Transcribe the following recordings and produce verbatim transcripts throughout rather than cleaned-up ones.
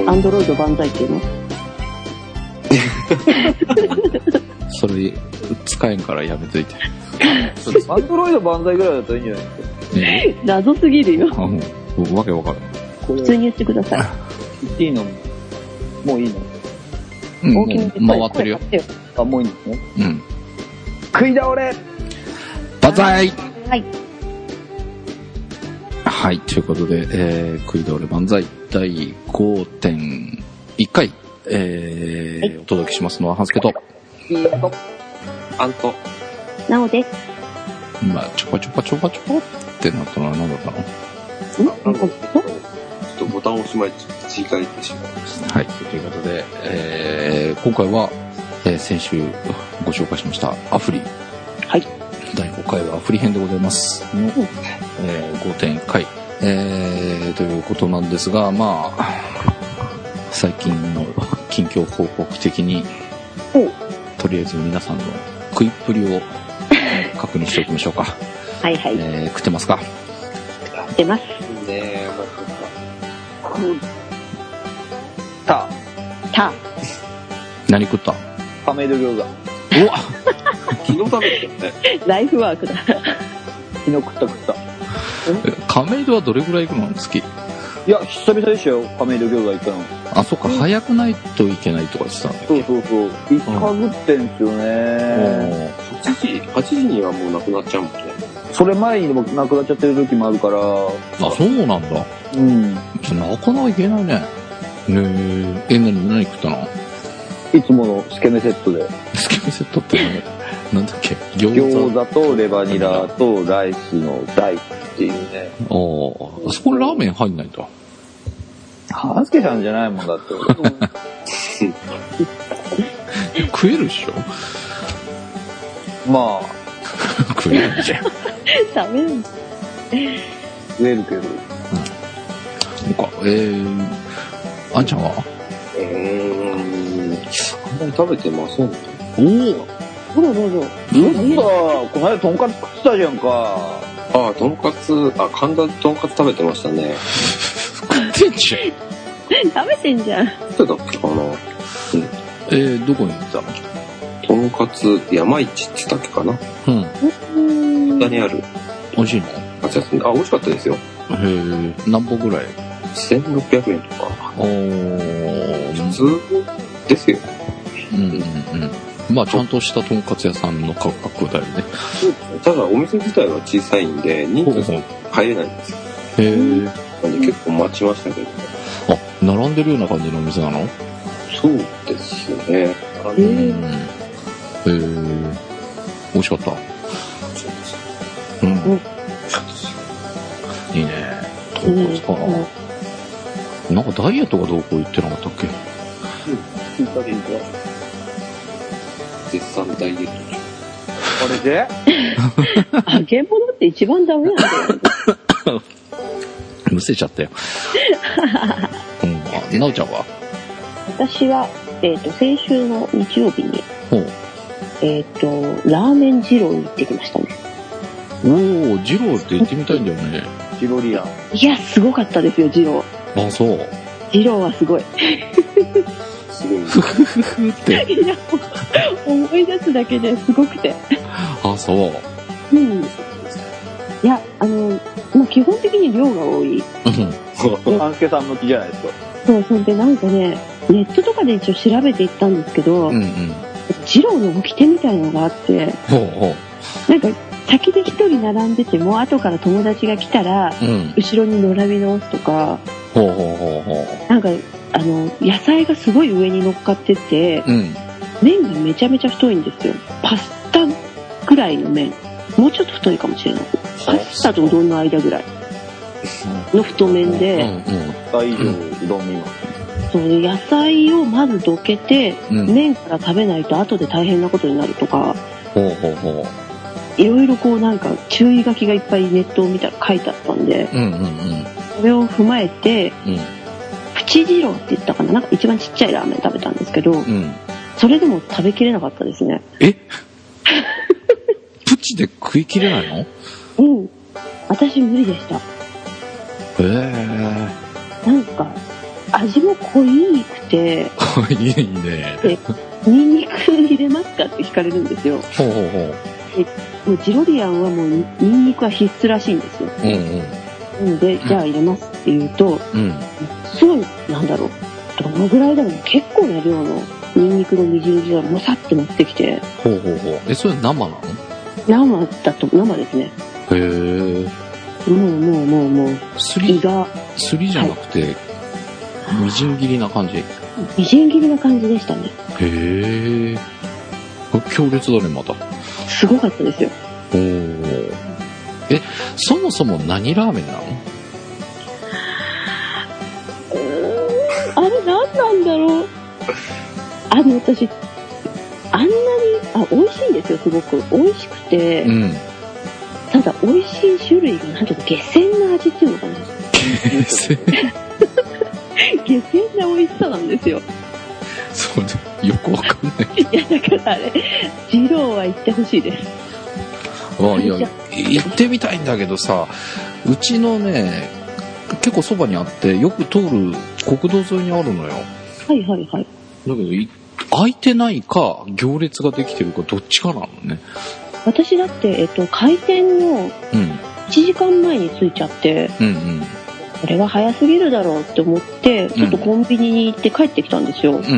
アンドロイド万歳っていうの？ それ使えんからやめといて。 アンドロイド万歳ぐらいだったらいいんじゃないですか。 ね、 謎すぎるよ。 あ、もうわけわからん。 普通に言ってください。 言っていいの？もういいの？ うん、も大きなう回ってるよ。 あ、もういいんですね。 うん。 食い倒れ万歳。 はい。 はい、ということで、えー、食い倒れ万歳だいごてんいっかい、えーはい、お届けしますのは、ハンスケと、 いいと、 あんと、 なおです。 まあ、ちょぱちょぱちょぱちょぱってなったのは何だったの？ ん？ ちょっとボタンを押しまい違えてしまいました。 はい、ということで、えー、今回は、えー、先週ご紹介しましたアフリ。 はい。 だいごかいはアフリ編でございますの、うん、えー、ごてんいっかい、えー、ということなんですが、まあ、最近の近況報告的に、とりあえず皆さんの食いっぷりを確認しておきましょうか。 はいはい。 えー、食ってますか？ 食ってます。 ねえ、また、 た。 何食った？ 亀戸餃子。 うわ昨日食べてたよね。 ライフワークだ。 昨日食った食った。 亀戸はどれぐらい行くの？月？ いや、久々でしたよ、亀戸餃子行ったの。 あ、そっか、早くないといけないとか言ってたんだっけ？ そうそうそう。いっかぶってんすよね。 はちじ、はちじにはもうなくなっちゃうもんね。 それ前にもなくなっちゃってる時もあるから。 あ、そうなんだ。 うん。 じゃなかなかいけないね。ねえ、え、何、何食ったの？ いつものスケメセットで。 スケメセットってなんだっけ？餃子。餃子とレバニラとライスの大っていうね。 ああ、そこにラーメン入んないんだ。 はすけさんじゃないもんだって。 食えるでしょ？ まあ。 食えるじゃん。 食べるんだ。 食えるけど。うん。 そうか、えー、あんちゃんは？ うーん、あんまり食べてません。 おお。 どうぞどうぞ。 うんだ、この間とんかつ食ってたじゃんか。 ああ、とんかつ、あ、神田とんかつ食べてましたね。 食ってんじゃん。 食べてんじゃん。 どうだっけかな。うん。 えー、どこに行ったの？ とんかつ山市って言ったっけかな。 うん。 神田にある。 美味しいの？ あ、美味しかったですよ。 へえ、何本ぐらい？ せんろっぴゃくえんとか。 おー、 普通ですよ。 うんうんうん。まあちゃんとしたとんかつ屋さんの価格だよね。 ただお店自体は小さいんで人数入れないんですよ。 へえ。 なんで結構待ちましたけど。 あ、並んでるような感じのお店なの？ そうですよね。 うん。へえ。美味しかった。うん。うん、いいね。とんかつかな。うん、なんかダイエットがどうこう言ってなかったっけ？ 聞いた聞いた。 絶賛ダイエット中。 あれで揚げ物って一番ダメなんだよ。 むせちゃったよ。うん。なおちゃんは？ 私は、えっと、先週の日曜日に、 ほう。 えっと、ラーメン二郎に行ってきましたね。 おー、二郎って行ってみたいんだよね。 ジロリアン。 いや、すごかったですよ、二郎。 あ、そう。 二郎はすごい。 すごい。 ふふふふって。 いや、思い出すだけですごくて。 あ、そう。 うん。いや、あの、まあ、基本的に量が多い。 アンスケさん向きじゃないですか。 そう、そんでなんかね、ネットとかで一応調べていったんですけど、 うんうん。 二郎の掟みたいのがあって、 ほうほう。なんか、先で一人並んでても、後から友達が来たら、うん、後ろに並び直すとか、 ほうほうほうほう。 なんか、あの、野菜がすごい上に乗っかってて、うん、麺がめちゃめちゃ太いんですよ。パスタぐらいの麺。もうちょっと太いかもしれない。パスタとうどんの間ぐらいの太麺で、 大丈夫、うどんには。 そう、野菜をまずどけて、うん、麺から食べないと後で大変なことになるとか、 ほうほうほう。 いろいろこうなんか注意書きがいっぱいネットを見たら書いてあったんで、うんうんうん、それを踏まえて、うん、プチ二郎って言ったかな、なんか一番ちっちゃいラーメン食べたんですけど、うん、それでも食べきれなかったですね。 えプチで食いきれないの？ うん。私無理でした。へえ。 なんか味も濃いくて、 いいね。 で、ニンニク入れますかって聞かれるんですよ。 ほうほうほう。 でもうジロリアンはもうニンニクは必須らしいんですよ。 うんうん。 なので、じゃあ入れますって言うと、 うん。 すごい、なんだろう、どのぐらいだろう、結構な量のニンニクの煮汁がもさって持ってきて。 ほうほうほう。え、それ生なの？ 生だと、生ですね。 へー。 もうもうもうもう、 すり、 胃が。 すりじゃなくて、はい、みじん切りな感じ？ みじん切りな感じでしたね。 へー。強烈だね、また。 すごかったですよ。 おー。え、そもそも何ラーメンなの？ あれ何なんだろう。あの、私、あんなに、あ、美味しいんですよ、すごく。美味しくて。うん。ただ、美味しい種類が、なんていうの、下船な味っていうのかな。下船下船な美味しさなんですよ。 そうね。よくわかんない。 いや、だからあれ、二郎は行ってほしいです。 ああ、いや、行ってみたいんだけどさ、うちのね、結構そばにあって、よく通る国道沿いにあるのよ。 はいはいはい。 だけど、空いてないか、行列ができてるか、どっちかなのね。 私だって、えっと、開店のいちじかんまえに着いちゃって、うんうん、これは早すぎるだろうって思って、ちょっとコンビニに行って帰ってきたんですよ。うんうんうん、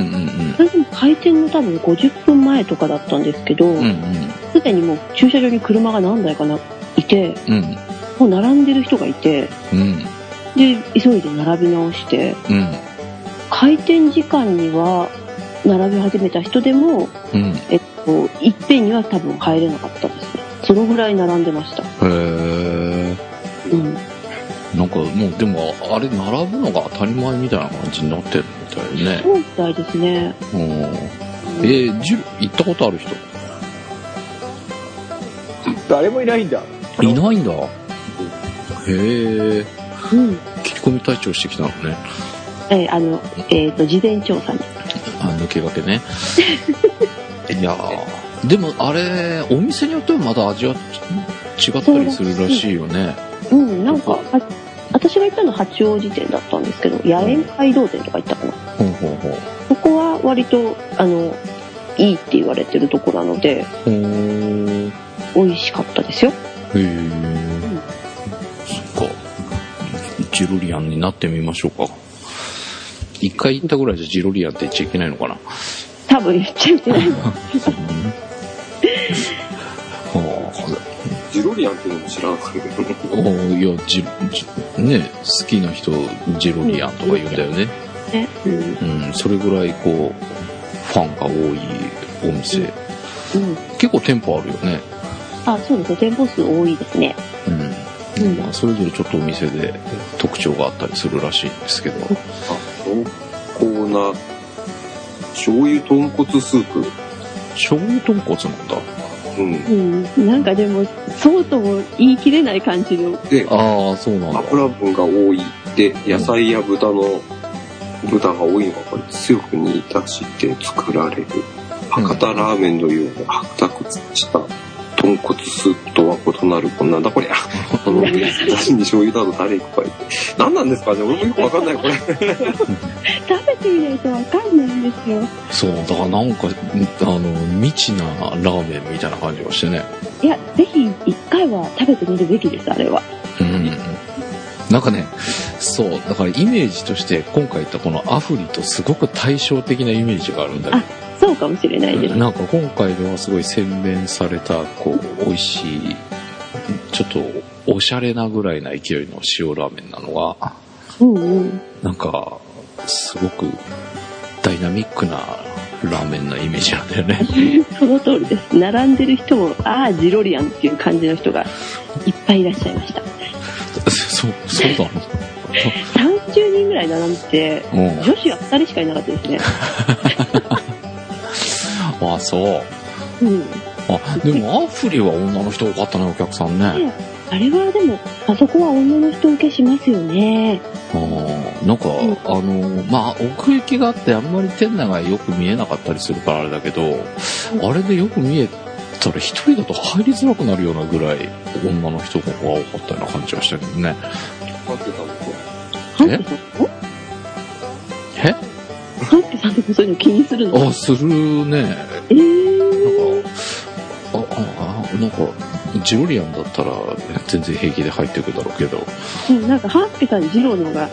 それでも開店の多分ごじゅっぷんまえとかだったんですけど、すで、うんうん、にもう駐車場に車が何台かないて、うん、もう並んでる人がいて、うん、で、急いで並び直して、うん、開店時間には並び始めた人でも、うん、えっと、いっぺんには多分入れなかったですね。そのぐらい並んでました。へー。うん。なんかもうでもあれ並ぶのが当たり前みたいな感じになってるみたいね。 そうみたいですね。 うん。えー、ジュ行ったことある人？ 誰もいないんだ。 いないんだ。へえ。うん。切り込み隊長してきたのね。 えー、あの、えっと、事前調査に。 あ、抜け駆けね。いやー、でもあれ、お店によってはまだ味は違ったりするらしいよね。 うん、なんか、私が行ったのは八王子店だったんですけど、野苑街道店とか行ったかな。ほうほうほう。そこは割と、あの、いいって言われてるとこなので、美味しかったですよ。へー。うん、 そっか。ジロリアンになってみましょうか。一回行ったぐらいじゃジロリアンって言っちゃいけないのかな。 多分言っちゃいけないの。 ジロリアンっていうのも知らなかったけど。 いや、ジジね、好きな人ジロリアンとか言うんだよね。うん、うん、それぐらいこうファンが多いお店。うんうん、結構店舗あるよね。 あ、そうですね。店舗数多いですね。 うん。うん、まあそれぞれちょっとお店で特徴があったりするらしいんですけど。 濃厚な醤油豚骨スープ。 醤油豚骨なんだ。 うん、うん、なんかでもそうとも言い切れない感じの。 で、 ああ、そうなんだ。 油分が多いで、野菜や豚の、うん、豚が多いのがこれ強く煮出して作られる博多ラーメンのような白濁した豚骨スープとは異なる、こんなんだこれ。あの、だしに醤油などタレが入って。何なんですかね、俺もよくわかんないこれ。食べてみないとわかんないんですよ。 そう、だからなんか、あの、未知なラーメンみたいな感じがしてね。 いや、ぜひ一回は食べてみるべきです、あれは。 うん。なんかね、そう、だからイメージとして今回言ったこのアフリとすごく対照的なイメージがあるんだけど。 そうかもしれないです。 なんか今回ではすごい洗練された、こう、美味しい、ちょっとおしゃれなぐらいな勢いの塩ラーメンなのが、うんうん、なんか、すごくダイナミックなラーメンなイメージなんだよね。 その通りです。並んでる人も、ああ、ジロリアンっていう感じの人がいっぱいいらっしゃいました。 そう、そうだのさんじゅうにんぐらい並んでて、うん、女子はふたりしかいなかったですね。 ああ、そう。うん。あ、でもアフリは女の人多かったね、お客さんね。 あれはでも、あそこは女の人受けしますよね。 ああ、なんか、うん、あの、まあ、奥行きがあってあんまり店内がよく見えなかったりするからあれだけど、うん、あれでよく見えたら一人だと入りづらくなるようなぐらい女の人が多かったような感じがしたけどね。 入ってたの？ え？ え？ 半助さんってそういうの気にするの？ あ、するね。 えー、 なんか、あ、あ、なんか、ジロリアンだったら全然平気で入ってくだろうけど。 うん、なんか半助さんジローのが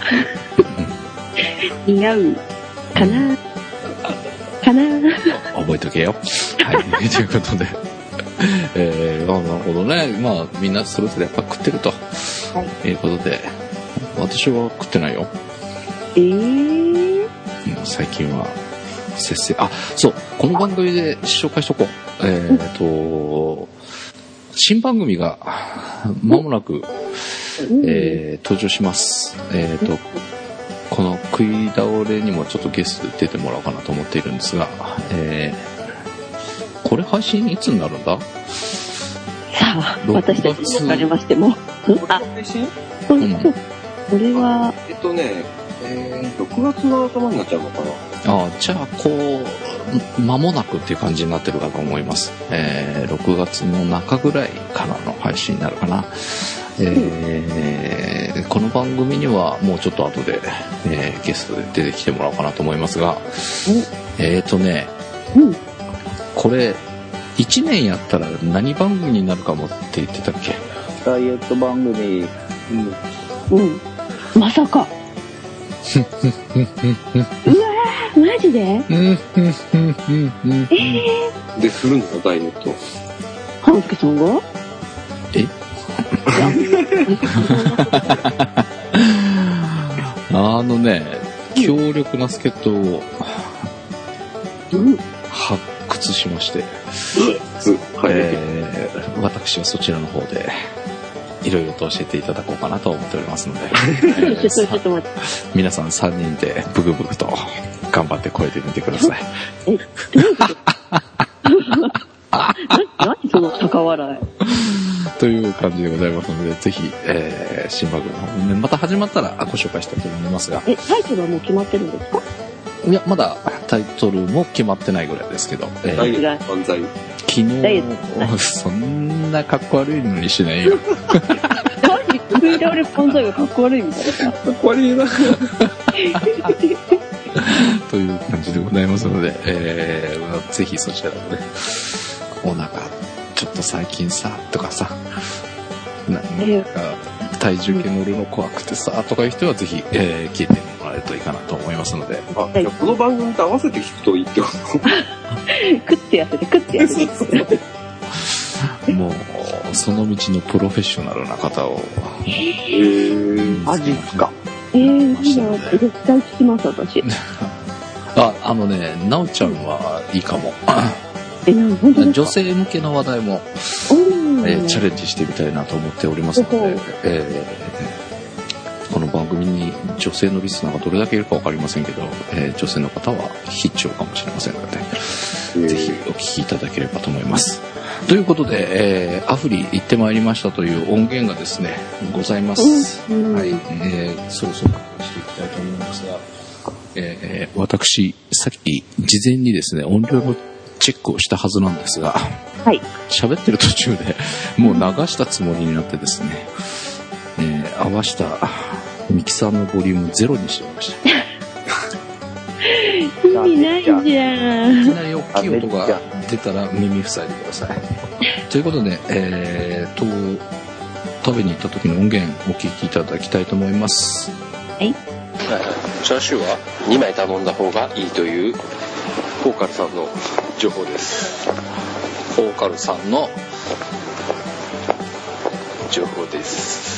似合うかなかな。 覚えとけよ。はい。ということで。えー、あ、なるほどね。まあ、みんなそれぞれやっぱ食ってると。はい。いうことで、私は食ってないよ。 えー、 最近は、節制。あ、そう。この番組で紹介しとこう。えーと、新番組が、間もなく、えー、登場します。えーと、この食い倒れにもちょっとゲストで出てもらおうかなと思っているんですが、えー、これ配信いつになるんだ？ さあ、私たちに言われましても。あ、 配信？ うん。これは、 えっとね、えー、ろくがつの頭になっちゃうのかな。 ああ、じゃあ、こう、間もなくっていう感じになってるかと思います。えー、ろくがつの中ぐらいからの配信になるかな。えー、この番組にはもうちょっと後で、えー、ゲストで出てきてもらおうかなと思いますが、えーとね、 うん、 これ、いちねんやったら何番組になるかもって言ってたっけ？ ダイエット番組。 うん。うん。まさか。うわー、マジで？えー。で、するのダイエット。 半助さんが？ えあのね、強力な助っ人を発掘しまして、 はい、 えー、私はそちらの方でいろいろと教えていただこうかなと思っておりますので、えー、 ちょっと待って、 皆さんさんにんでブクブクと頑張って超えてみてください。 え、どういうこと何その高笑いという感じでございますので、ぜひ、えー、新番組の方ね、また始まったらご紹介したいと思いますが。 え、タイトルはもう決まってるんですか？ いや、まだタイトルも決まってないぐらいですけど。えー、 ダイエット万歳。 昨日、そんなかっこ悪いのにしないよ。 何食い倒れ万歳がかっこ悪いみたいな。 かっこ悪いな。 という感じでございますので、えー、ぜひそちらもね、お腹、ちょっと最近さ、とかさ、なんか、体重計乗るの怖くてさ、とかいう人はぜひ、えー、聞いてもらえるといいかなと思いますので。 あ、じゃあこの番組と合わせて聞くといいってこと？ 食ってやせて、食ってやせて。 もう、その道のプロフェッショナルな方を。 えー、 マジっすか？ えー、いいな、絶対聞きます、私。 あ、あのね、なおちゃんはいいかも。 え、なん本当ですか？ 女性向けの話題も、えー、チャレンジしてみたいなと思っておりますので、えー、この番組に女性のリスナーがどれだけいるか分かりませんけど、えー、女性の方は必聴かもしれませんので、ぜひお聞きいただければと思います。ということで、えー、アフリ行ってまいりましたという音源がですね、ございます。 うん、 はい、えー、そろそろしていきたいと思いますが、えー、私、さっき事前にですね、音量のチェックをしたはずなんですが、 はい。 喋ってる途中でもう流したつもりになってですね、えー、合わしたミキサーのボリュームゼロにしてみました。 意味ないじゃん。 いきなり大きい音が出たら耳塞いでください。ということで、えーと、食べに行った時の音源お聞きいただきたいと思います。 はい。 チャーシューはにまい頼んだ方がいいというフォーカルさんの情報です。 フォーカルさんの情報です。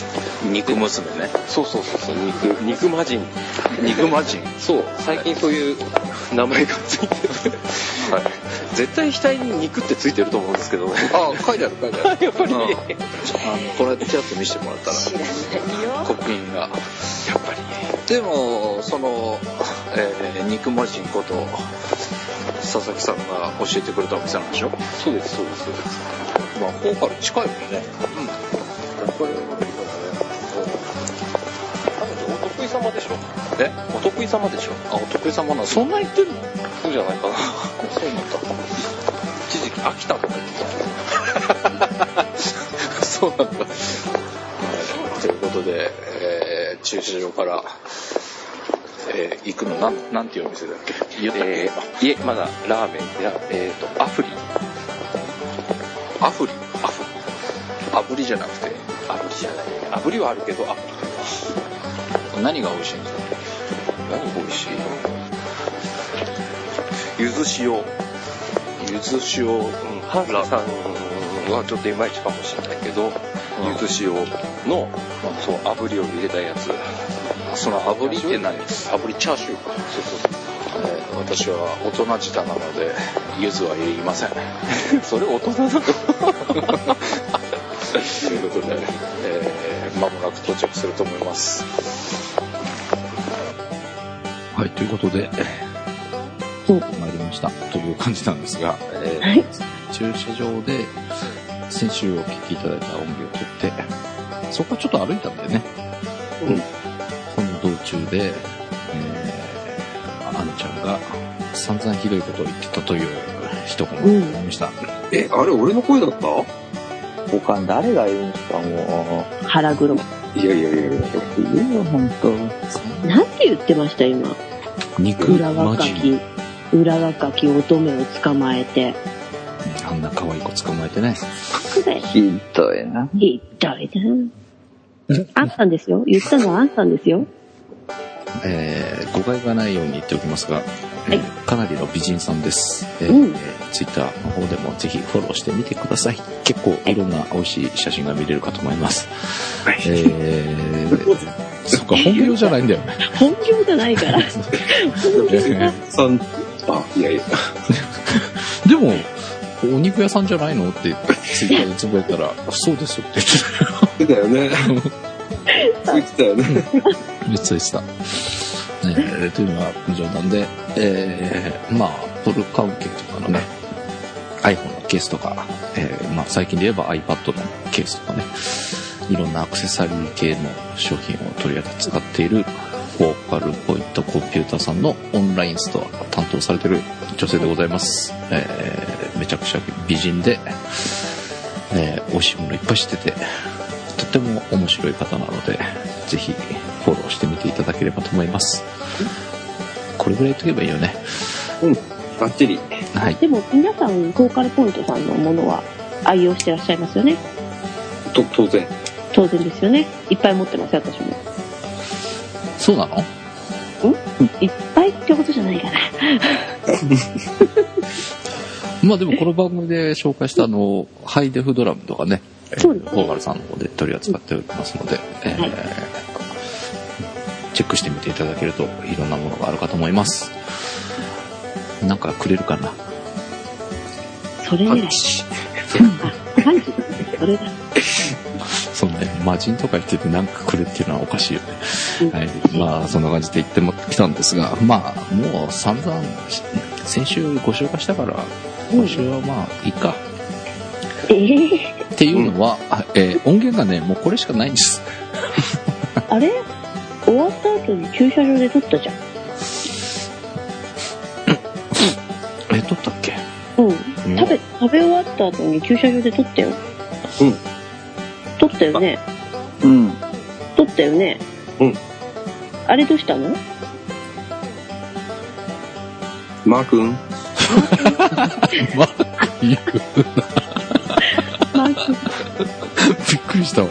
肉娘ね。 そうそうそうそう、肉肉魔人。 肉魔人。 そう、最近そういう名前がついてる。はい。絶対額に肉ってついてると思うんですけどね。 あ、書いてある書いてある。 やっぱり、ね。 あのこれちょっと見せてもらったら。 知らないよ。 刻印が。やっぱり。 でもその、えー、肉魔人こと佐々木さんが教えてくれたお店なんでしょ？ そうですそうですそうです。 まあフォーカル近いもんね。うん。これお得意様でしょ？ え？ お得意様でしょ？ あ、お得意様なの？そんな言ってんの？ そうじゃないかな。 そうなんだ。一時期飽きたとか言ってた。そうなんだ。ということで、えー、駐車場からえー、行くのなんなんていうお店だっけ？言ったっけ？ えー、いえ、まだラーメンや、えっ、ー、と、アフリ。 アフリ？アフリ？炙りじゃなくて。 炙りじゃない。炙りはあるけど、アフリ。 何が美味しいんですか？ 何が美味しいの？ゆず塩。 ゆず塩、うん、 ハンサさんはちょっといまいちかもしれないけど、うん、ゆず塩の、そう、炙りを入れたやつ。 その炙りって何です？ 炙りチャーシューか。 そうそうそう。えー、私は大人舌なので、ゆずは言いません。 それ大人だと。 ということで、えー、間もなく到着すると思います。はい、ということで、参りましたという感じなんですが、えーはい、駐車場で先週お聞きいただいた音源を取って、そこからちょっと歩いたんだよね。うん、この道中で、えー、あんちゃんが散々ひどいことを言ってたという一言がありました。うん、 え、あれ俺の声だった？ 他に誰がいるんですか、もう。 腹黒。いやいやいやいや、いいよ、ほんと。 なんて言ってました、今。 肉裏若き、裏若き乙女を捕まえて。 あんな可愛い子捕まえてね。 ひどいな。 ひどいな。あんたんですよ。言ったのはあんたんですよ。 えー、誤解がないように言っておきますが、はい、えー、かなりの美人さんです。えーうん、 ツイッターの方でもぜひフォローしてみてください。結構いろんな美味しい写真が見れるかと思います。はい、えー、そっか、本業じゃないんだよね。 本業じゃないから。本業さん、あ、いやいや。 でも、お肉屋さんじゃないのってツイッターでつぶやいたら、そうですよって言ってたよね。言ってたよね。 言ってた言ってた。えー、というのは冗談で、えー、まあ、アップル関係とかのね、iPhone のケースとか、えー、まあ最近で言えば iPad のケースとかね、いろんなアクセサリー系の商品を取り扱っているフォーカルポイントコンピューターさんのオンラインストアを担当されている女性でございます。えー、めちゃくちゃ美人で、えー、美味しいものいっぱい知ってて、とっても面白い方なので、ぜひフォローしてみていただければと思います。これぐらい言っとけばいいよね。 うん、バッチリ。 はい。 でも皆さんフォーカルポイントさんのものは愛用してらっしゃいますよね。 と当然。 当然ですよね。いっぱい持ってますよ、私も。 そうなの？ん？ いっぱいってことじゃないかな。 まあでもこの番組で紹介したあのハイデフドラムとかね、 そうですね、 フォーカルさんの方で取り扱っておりますので、うん、えーはい、チェックしてみていただけるといろんなものがあるかと思います。なんかくれるかな？ それ以来。あ、パンチ。それだ。 そうね、魔人とか言っててなんかくれっていうのはおかしいよね。うん、はい。まあそんな感じで言ってもきたんですが、まあもう散々先週ご紹介したから、今週はまあいいか。 えー、 っていうのは、うん、えー、音源がねもうこれしかないんです。 あれ？終わった後に駐車場で撮ったじゃん。 え、撮ったっけ？ うん。食べ食べ終わった後に駐車場で撮ったよ。 うん。 撮ったよね。 うん。 撮ったよね。 うん。 あれどうしたの？ マー君。 マー君言うな。 マー君。 びっくりしたわ。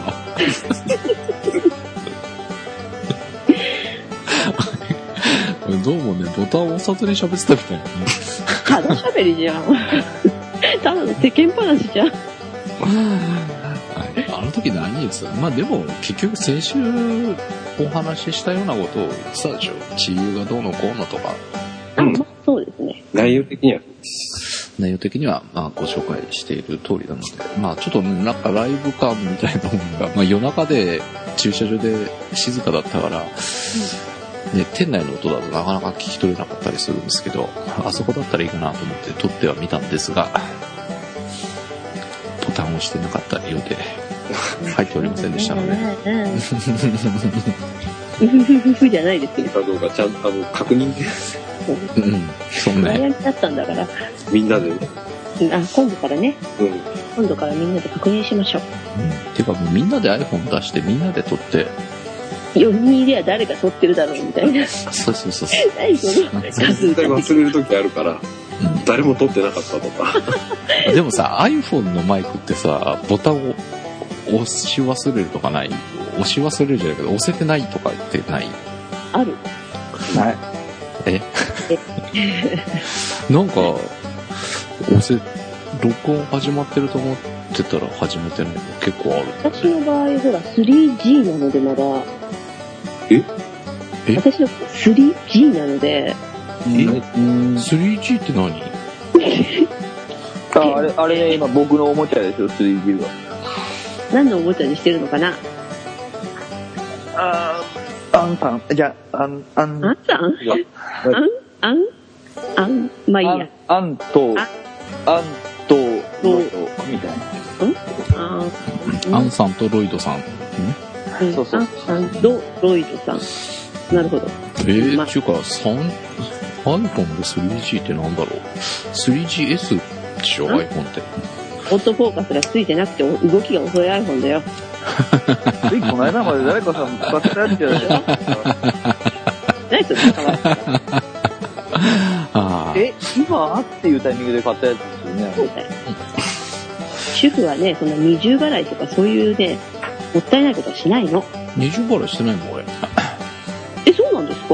どうもね、ボタンを押さずに喋ってたみたいなね。 ただ喋りじゃん。ただの世間話じゃん。 あの時何言ってた？まあでも結局先週お話ししたようなことを言ってたでしょ。地油がどうのこうのとか。 うん、まあ、そうですね。 内容的には内容的にはまあご紹介している通りなので、まあちょっとなんかライブ感みたいなものが、まあ夜中で駐車場で静かだったから、うんね、店内の音だとなかなか聞き取れなかったりするんですけど、あそこだったらいいかなと思って撮ってはみたんですが、ボタンを押してなかったようで入っておりませんでしたので。 うふふふふじゃないですよ。 かどうかちゃんとあの確認で。 うん、そうね。 やりだったんだから。 みんなでね。 あ、今度からね。 うん。 今度からみんなで確認しましょう。 うん。てかもうみんなで iPhone 出してみんなで撮って、 よにんいりゃ誰か撮ってるだろうみたいな。 そうそうそう。 何その数絶対忘れる時あるから、うん、誰も撮ってなかったとか。 でもさ、iPhone のマイクってさ、ボタンを押し忘れるとかない？押し忘れるじゃないけど、押せてないとかってない？ ある。 ない。 えなんか、押せ、録音始まってると思ってたら始めてないの結構ある。 私の場合、ほら、スリージー なのでまだ。 ええ私の スリージー なので。 え スリージー って何？ あ、あれ、あれ今僕のおもちゃですよ、スリージー は。 何のおもちゃにしてるのかな？ あー、アンさん、じゃあ、アン、アン。 アンさん？アンアンアンまあいいや。 アンと、アンと、ロイドみたいな。 ん？ アンさんとロイドさん。 うん、 そうそう。 アンさんとロイドさん。なるほど。 えー、ま、ちゅうか、さん、iPhone で スリージー ってなんだろう ?スリージーエス でしょ ?iPhone って。 オートフォーカスがついてなくて動きが遅い iPhone だよ。 ついこの間まで誰かさん使ってたやつじゃないですか。 何それかわいい。え、今っていうタイミングで買ったやつですよね。 そうだよ。主婦はね、そんな二重払いとかそういうね、もったいないことはしないの。 二重払いしてないもん、俺。 え、そうなんですか？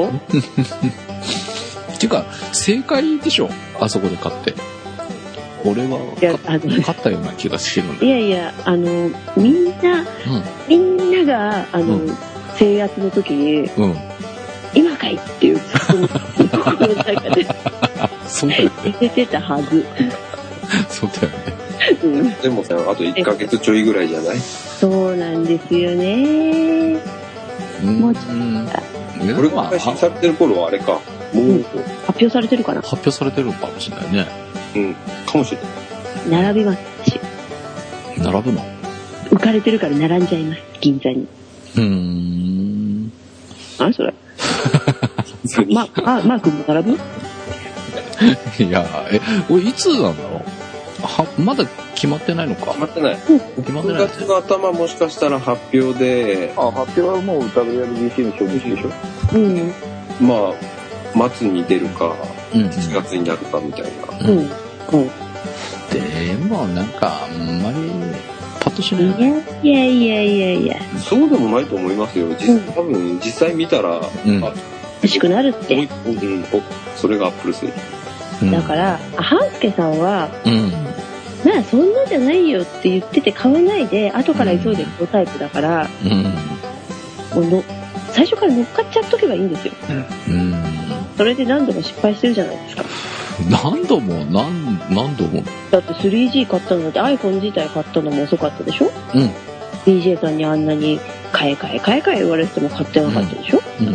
ていうか、正解でしょあそこで買って。俺は勝ったような気がしてるんだ。 いやいや、あの、みんな、うん、みんなが、あの、うん、制圧の時に、うん、今かいっていう、その、心の中で、 そうだよね。 出てたはず。 そうだよね。 うん、 でもさ、あといっかげつちょいぐらいじゃない？ そうなんですよね。 うん、 もうちょっと。これが配信されてる頃はあれか。もう、うん、 発表されてるかな？ 発表されてるのかもしれないね。 うん、かもしれない。 並びますし。 並ぶの？ 浮かれてるから並んじゃいます、銀座に。 うーん。 あれそれ。ま、あ、マー君も並ぶ？ いや、え、俺いつなんだろう？は、まだ決まってないのか？ 決まってない。 うん、決まってない、ね。 くがつの頭もしかしたら発表で。 あ、発表はもう ダブリューアールビーシー の初日でしょ？ うん。 まあ、末に出るか、 うん、 しちがつになるかみたいな。 うん。うん。 でもなんかあんまりパッとしないよね。 いやいやいやいや。 そうでもないと思いますよ。実、うん、多分実際見たら、 うん、 欲しくなるって。 うん、それがアップル製品。だから、半助さんは、 うん、 まあそんなじゃないよって言ってて買わないで、後から急いで買うタイプだから、 うん、 もうの最初から乗っかっちゃっとけばいいんですよ。 うん、 それで何度も失敗してるじゃないですか。 何度も何何度もだって スリージー 買ったのって iPhone 自体買ったのも遅かったでしょ？ うん。 ディージェー さんにあんなに買え買え買え買え言われても買ってなかったでしょ？ うん、うん、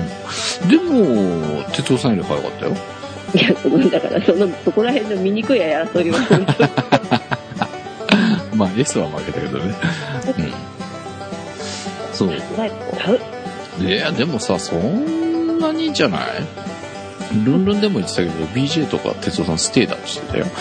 でも哲夫さんより早かったよ。 いや、そのだからそのそこら辺の醜い争いをするとまあ S は負けたけどね。うん。そう。 買う。 いやでもさ、そんなにじゃない？ルンルンでも言ってたけど ビージェー とか哲夫さんステーダーしてたよ。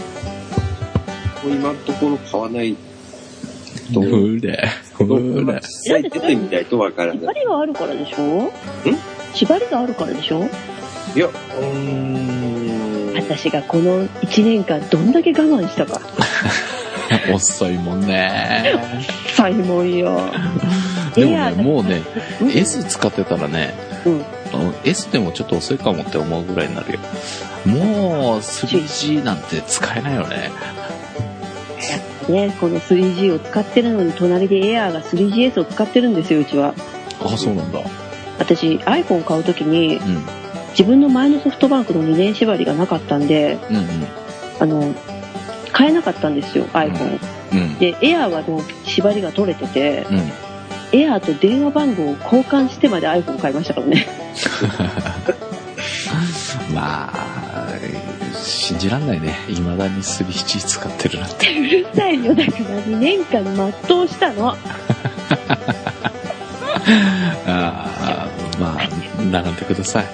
今のところ買わないと思う。うれうれ。 実際出てみないとわからない。 縛りがあるからでしょ？ん？縛りがあるからでしょ？ いや、うーん。 私がこのいちねんかんどんだけ我慢したか。 遅いもんね。 遅いもんよ。 でもね、もうね、S 使ってたらね、 うん、 S でもちょっと遅いかもって思うぐらいになるよ。もう スリージー なんて使えないよね。 ね、この スリージー を使ってるのに隣で Air が スリージーエス を使ってるんですよ、うちは。 あ、そうなんだ。 私 iPhone 買うときに、 うん、 自分の前のソフトバンクのにねん縛りがなかったんで、 うんうん、 あの買えなかったんですよ iPhone、 うんうん、で Air はもう縛りが取れてて、 うん、 Air と電話番号を交換してまで iPhone 買いましたからね。 まあ信じらんないね、未だに スリージー 使ってるなんて。 うるさいよ、だからにねんかん全うしたの。 あまあ並んでください。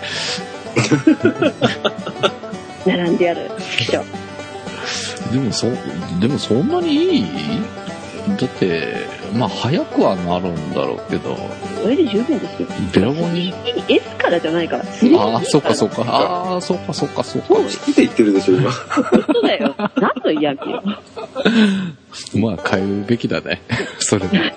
並んでやる。 でもそでもそんなにいい？だってまあ早くはなるんだろうけど、 それで十分ですよ。 べらぼうに S からじゃないから。 ああ、そっかそっか。ああ、そっかそっかそっか。 好きで言ってるでしょ、今。 そうだよ。何の嫌気よ。 まあ変えるべきだね。それで。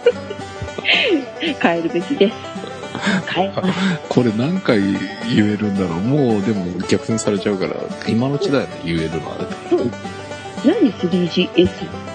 変えるべきです。変えます。 これ何回言えるんだろう。もうでも逆転されちゃうから、今のうちだよね、言えるのはね。 そう。何 スリージーエス って。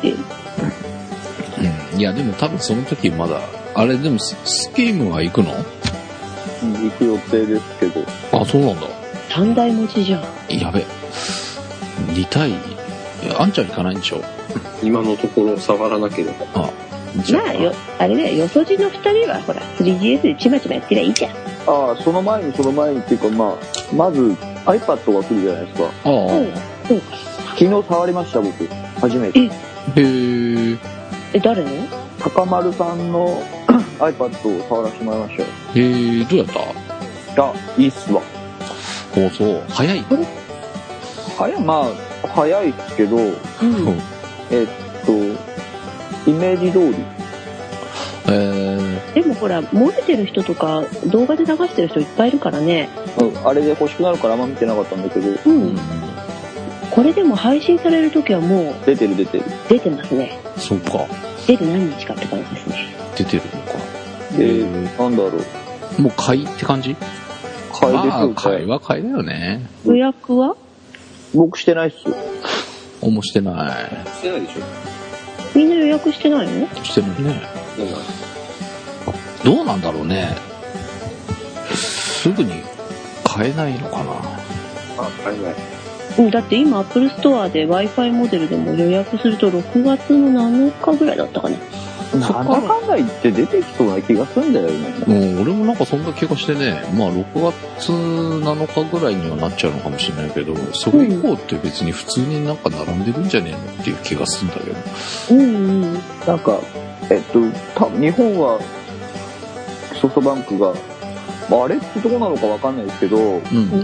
うん。いや、でも多分その時まだ、あれでもス、スキームは行くの？ 行く予定ですけど。 あ、そうなんだ。 三台持ちじゃん。 やべ。に対、あんちゃん行かないんでしょ？ 今のところ触らなければ。 あ、じゃあ。 まあ、よ、あれだよ、よそじの二人はほら、スリージーエス でちまちまやってりゃいいじゃん。 ああ、その前にその前にっていうか、まあ、まず iPad が来るじゃないですか。 ああ。 うん。そうか。 昨日触りました、僕。初めて。 えへえ。 え、誰の？ 高丸さんのiPad を触らせてもらいましたよ。 へえ、どうやった？ いや、いいっすわ。 お、そう。早い。 早い、まあ、早いっすけど、 うん。 えっと、イメージ通り。 えー、 でもほら、漏れてる人とか、動画で流してる人いっぱいいるからね。 うんあれで欲しくなるからあんま見てなかったんだけど、 う。 うんん。 これでも配信されるときはもう出てる出てる。 出てますね。 そうか。 出て何日かって感じですね。 出てるのか。 で、 へなんだろう。 ーもう買いって感じ？ 買いですよ、 まあ、買いは買いだよね。 予約は？ 僕してないっすよ。 おもしてない。 してないでしょ。 みんな予約してないの？ してるね。 なんかどうなんだろうね。すぐに買えないのかな。 あ、買えない。 うん、だって今 Apple Store で Wi-Fi モデルでも予約するとろくがつのなのかぐらいだったかな。 なんだかんだ言って出てきそうな気がするんだよね。 もう俺もなんかそんな気がしてね、まあろくがつなのかぐらいにはなっちゃうのかもしれないけど、それ以降って別に普通になんか並んでるんじゃねえのっていう気がするんだけど。 うんうん。 なんか、えっと、多分日本はソフトバンクが、まあ、あれってとこなのかわかんないですけど、 うん。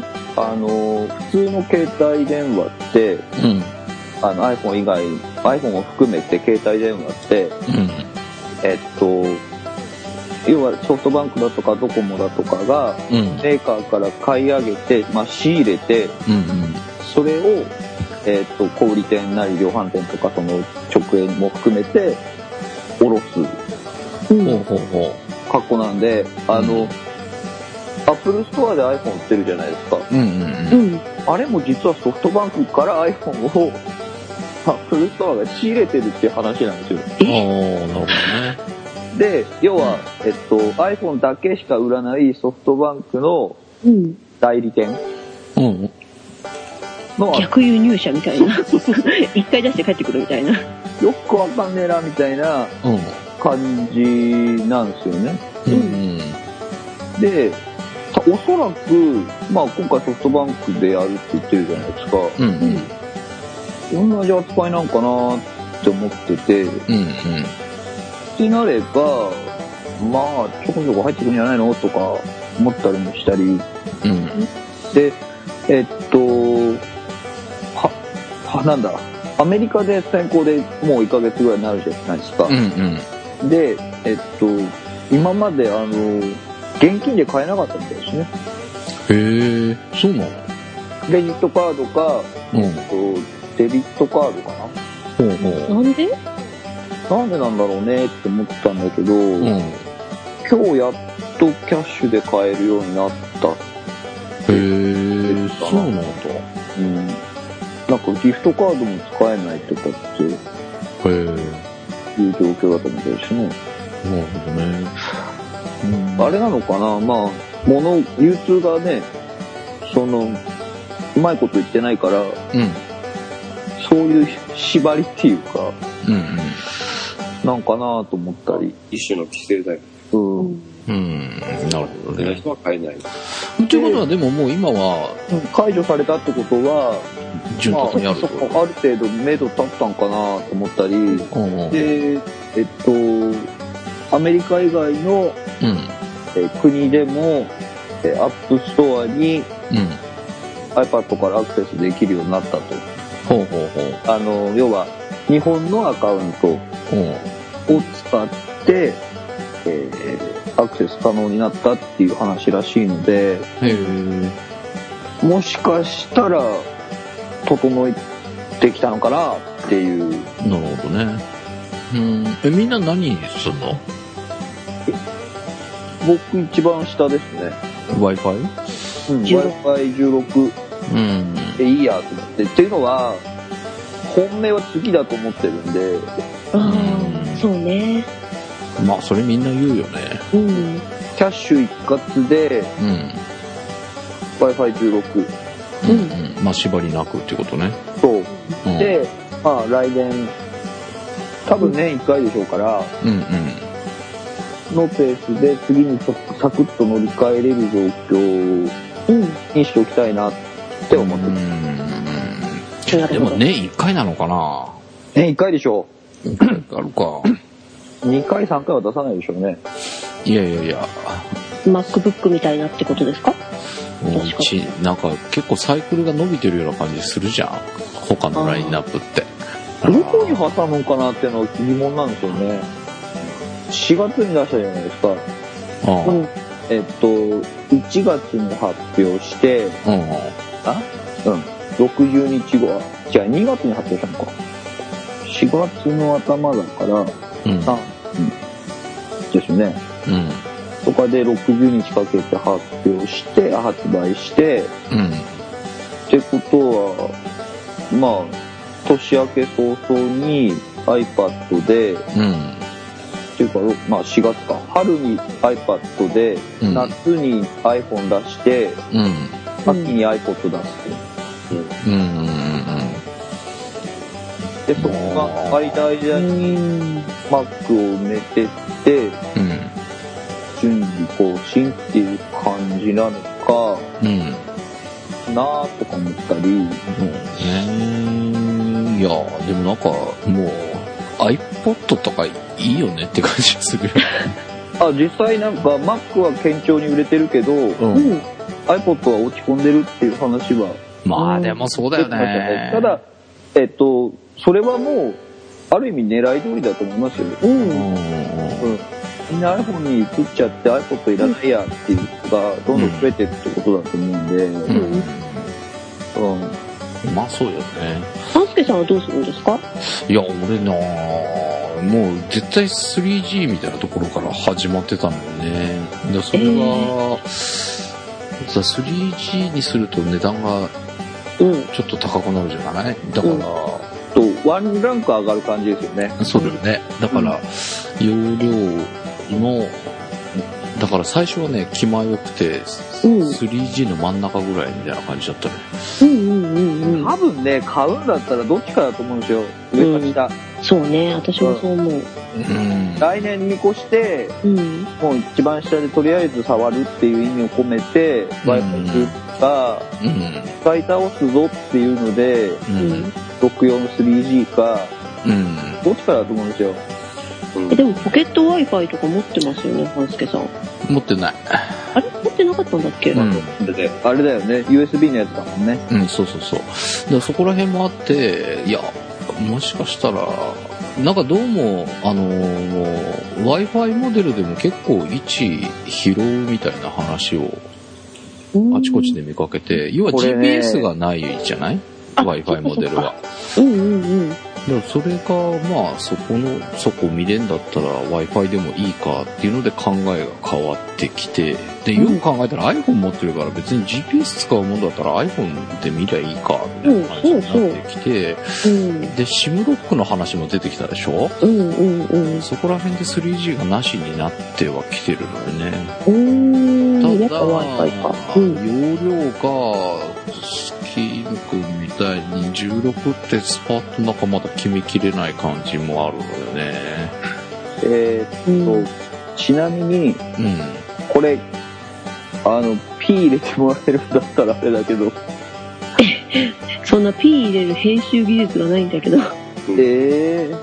あの、普通の携帯電話って、 うん。 あの iPhone 以外、iPhone を含めて携帯電話って、 うん。 えっと、要はソフトバンクだとかドコモだとかが、 うん。 メーカーから買い上げて、まあ、仕入れて、 うん。うん。 それを、えっと、小売店なり量販店とかその直営も含めて、おろすうんほうほうほ格好なんで、あの、 うんアップルストアで iPhone 売ってるじゃないですか。 う。うんうんううん。 ん。 あれも実はソフトバンクから iPhone をアップルストアが仕入れてるっていう話なんですよ。 ああ、なるほどね。 で、要は、えっと、iPhone だけしか売らないソフトバンクのうん。 代理店うん。 の、 逆輸入車みたいな。一回出して帰ってくるみたいな。 よくわかんねえな、みたいなうん。 感じなんですよね。 うん。うん。 で、たおそらく、まあ今回ソフトバンクでやるって言ってるじゃないですか。 うん。 同じ扱いなんかなって思ってて、 うん。うん。 ってなれば、まあちょこちょこ入ってくるんじゃないのとか思ったりもしたり。 うん。 で、えっと、は、は、なんだ、アメリカで先行でもういっかげつぐらいになるじゃないですか。 うん。うん。 で、えっと、今まであの、現金で買えなかったみたいですね。 へえ、そうなの？ クレジットカードか、 うん。 えっと、デビットカードかな。 ほうほなんで？ なんでなんだろうねって思ったんだけど、 う。うん。 今日やっとキャッシュで買えるようになった。 へえ、そうなんだ。 うん。なんかギフトカードも使えないとかってへえ、 いう状況だったみたいですね。 なるほどね。 あれなのかな、まあ、物、流通がね、その、うまいこと言ってないから、 うん。 そういう縛りっていうか、 うんうん。 なんかなと思ったり。 一種の規制だよ。 うん。 うん、なるほどね。 でない人は買えない。 ということはでももう今は解除されたってことは、 潤まあ、 沢にあると。 ある程度目処立ったんかなと思ったり、 うん。 で、えっと、アメリカ以外のうん。 え国でも、えアップストアにうん。 iPad からアクセスできるようになったと。 ほうほうほう。 あの、要は、日本のアカウントほう。 を使って、えー、アクセス可能になったっていう話らしいので、 へー、 もしかしたら整えてきたのかなっていう。 なるほどね。うん、え、みんな何するの？ 僕一番下ですね。 Wi-Fi？ うん、ワイファイじゅうろく でいいやと思って、うん、っていうのは本命は次だと思ってるんで。 ああ、そうね。 まあそれみんな言うよね。 うん。 キャッシュ一括で、うん、ワイファイじゅうろく。 うんうん、まあ縛りなくってことね。 そう。うん、で、まあ来年多分年いっかいでしょうから、うんうん、のペースで次にちょっとサクッと乗り換えれる状況にしておきたいなって思ってます。 うん、でも年いっかいなのかな？ 年いっかいでしょう。 いっかいあるか。 にかいさんかいは出さないでしょうね。 いやいやいや。 MacBook みたいなってことですか？ うちなんか結構サイクルが伸びてるような感じするじゃん、他のラインナップって。 どこに挟むんかなっていうのは疑問なんですよね。しがつに出したじゃないですか。ああ、えっといちがつに発表して、うん、あうんろくじゅうにちごはじゃあにがつに発表したのか。しがつの頭だから、うん、さん、うん、ですね。うん、とかでろくじゅうにちかけて発表して発売して、うん、ってことはまあ年明け早々に iPad で、うん、っていうか、まあ、しがつか春に iPad で、うん、夏に iPhone 出して、うん、秋に iPod 出す、うんうんうんうん、でそこが間間に Mac を埋めてって、うん、順次更新っていう感じなのか、うん、なぁとか思ったり、うんね、いやでもなんかもう iPod とかいいよねって感じするよね。 あ、実際なんか Mac は堅調に売れてるけど、うん、iPod は落ち込んでるっていう話はまあでもそうだよね。 ただえっとそれはもうある意味狙い通りだと思いますよ。うん。うん、みんな iPhone に移っちゃって iPod いらないやっていう人がどんどん増えてるってことだと思うんで。うん。 うん。うん、まあそうよね。 半助さんはどうするんですか？ いや俺なもう絶対 スリージー みたいなところから始まってたんだよね。でそれは、えー、スリージー にすると値段がちょっと高くなるじゃない？だから、うん、 とワンランク上がる感じですよね。 そうだよね。だから、うん、容量のだから最初はね気前よくて、うん、スリージー の真ん中ぐらいみたいな感じだったね。 うんうんうんうん。 多分ね買うんだったらどっちかだと思うんですよ。上か下。 うん、そうね、私もそう思う。 うん、来年見越して、うん、もう一番下でとりあえず触るっていう意味を込めて Wi-Fi が使い倒すぞっていうので、うん、ろくじゅうよん スリージー か、うん、どっちかだと思うんですよ。 えでもポケット Wi-Fi とか持ってますよね、半助さん。 持ってない。 あれ持ってなかったんだっけ？うん、 あれだよね、ユーエスビー のやつだもんね。 うん、そうそうそう。でそこら辺もあって、いやもしかしたらなんかどうもあのー、Wi-Fi モデルでも結構位置拾うみたいな話をあちこちで見かけて、要は ジーピーエス がないじゃない？ Wi-Fi モデルは。 うんうんうん。 でもそれがまあそこのそこ見れんだったら Wi-Fi でもいいかっていうので考えが変わってきて、でよく考えたら iPhone 持ってるから別に ジーピーエス 使うもんだったら iPhone で見りゃいいかみたいな感じになってきて、うん、で SIM ロックの話も出てきたでしょ、うんうんうん、そこら辺で スリージー がなしになってはきてるのよね。うーん、ただ Wi-Fi か、うん、容量がキーヌ君みたいにじゅうろくってスパッとなんかまだ決めきれない感じもあるのよね。 えー、っと、うん、ちなみに、うん、これあの P 入れてもらえるんだったらあれだけどそんな P 入れる編集技術がないんだけどえ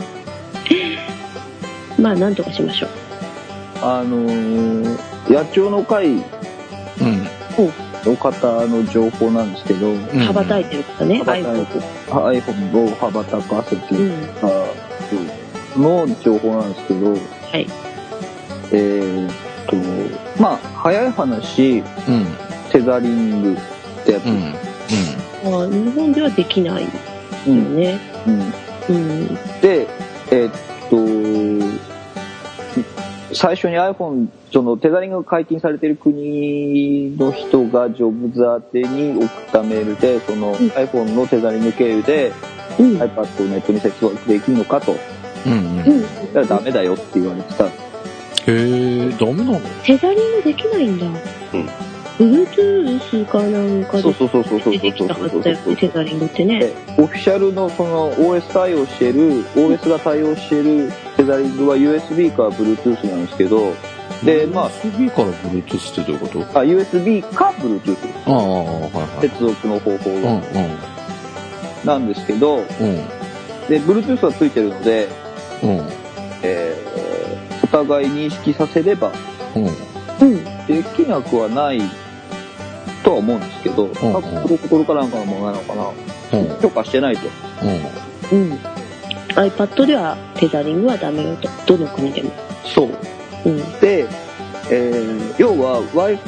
ー、まあなんとかしましょう。 あのー、野鳥の会、うん、の方の情報なんですけど、 羽ばたいてる方ね、 iPhone を羽ばたかせてる方の情報なんですけど、 はい。 えーっと、まあ、早い話、 うん。 テザリングってやつ。 うん。うん。 あー日本ではできないようん。 ね。 うん。 うん。 で、えーっと、最初に iPhone、そのテザリングが解禁されている国の人がジョブズ宛てに送ったメールで、その iPhone のテザリング経由でうん。 iPad をネットに接続できるのかと。 うん。うん。 うん。 だからダメだよって言われてた。 へえ、ダメなの？ テザリングできないんだ。 うん。 Bluetooth かなんかでそうそうそうそうそうそう出てきたはずだよね、テザリングってね。 でオフィシャルのその オーエス 対応してる オーエス が対応してるテザリングは ユーエスビー か Bluetooth なんですけど、でまあユーエスビー から Bluetooth ってどういうこと？ あ ユーエスビー か Bluetooth ああ、はいはい。 接続の方法うんがなんですけど、 うん。うん。 で Bluetooth はついてるので、 うん。 えー、お互い認識させればうん。 うん。 できなくはないとは思うんですけど、多分プロトコルかなんかの問題なのかな、 うん。 許可してないと。 うん。 うん。iPad ではテザリングはダメよと。どの国でも。 そううん。 で、えー、要は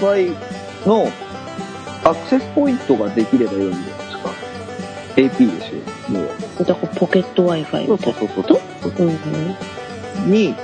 Wi-Fi のアクセスポイントができればいいんじゃないですか。 エーピー ですよ。もうだからポケット Wi-Fi そうみたいな。 そうそうそうそううんうん。 に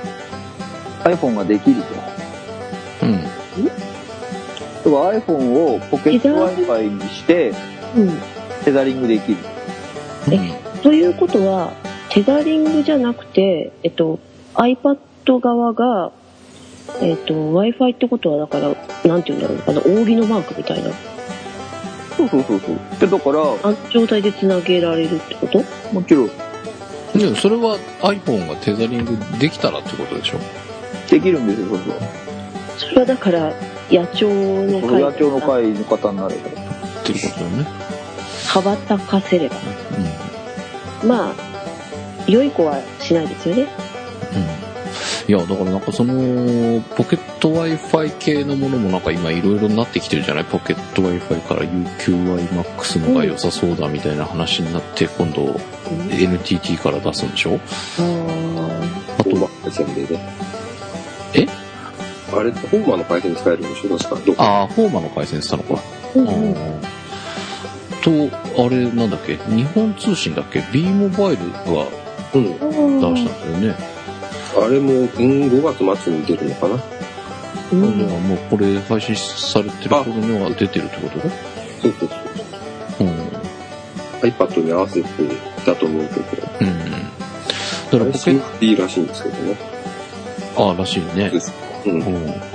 iPhone ができると。 うん。 要は iPhone をポケット Wi-Fi にしてうん。 テザリングできる。 ということは、テザリングじゃなくて、えっと、iPad 側が、えっと、Wi-Fi ってことは、だから、なんて言うんだろう、あの、扇のマークみたいな。 そうそうそうそう。でだからあの状態で繋げられるってこと？ もちろんでもそれは iPhone がテザリングできたらってことでしょ？ できるんですよ、それは。 それはだから、野鳥の会。 野鳥の会の方になれば。 っていうことだよね。 羽ばたかせれば。まあ、良い子はしないですよね。 うん。うん。いや、だからなんかその、ポケット Wi-Fi 系のものもなんか今いろいろなってきてるじゃない？ポケット Wi-Fi から ユーキューアイマックス のが良さそうだみたいな話になって、今度 エヌティーティー から出すんでしょ？ ああとは、回線でね。 えあれ、ホーマーの回線使えるんでしょ確か。どこああ、フォーマの回線したのか。 ーうんうん。 あと、あれなんだっけ、日本通信だっけ、 B モバイルがうん。 出したんだよね。 あれも、うん、ごがつ末に出るのかなうんあのもうこれ配信されてる頃には出てるってこと？ そうそうそう。 うん。 iPad に合わせてだと思うけど。 うん。だからポケッあれシンフリーらしいんですけどね。 ト、ああ、らしいね。 です。うん。 うん。だから